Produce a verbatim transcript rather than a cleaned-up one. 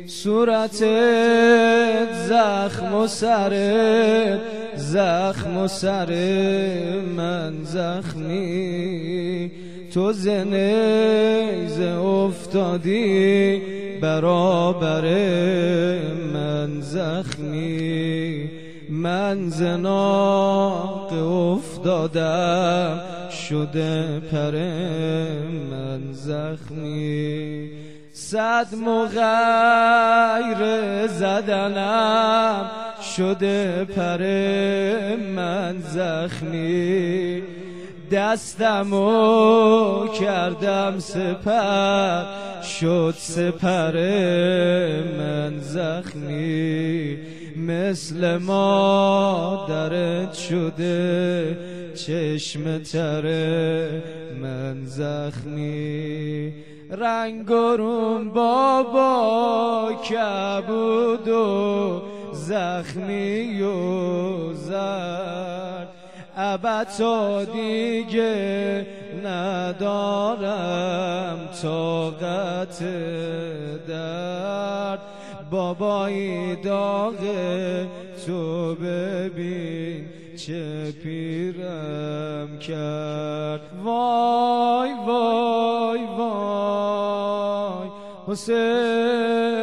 صورتت زخم و سرت زخم و سر من زخمی، تو ز نیزه افتادی برابر من زخمی. من ز ناق افتادم شده پر من زخمی. صد مغیر زدنم شده پر من زخمی. دستمو کردم سپر شد سپر من زخمی. مثل مادرت شده چشم تر من زخمی. رنگ و روم بابا کبود و زخمی و زرد، ابد تا دیگه ندارم طاقت درد. بابایی داغ تو ببین چه پیرم کرد. وای وای وای حسین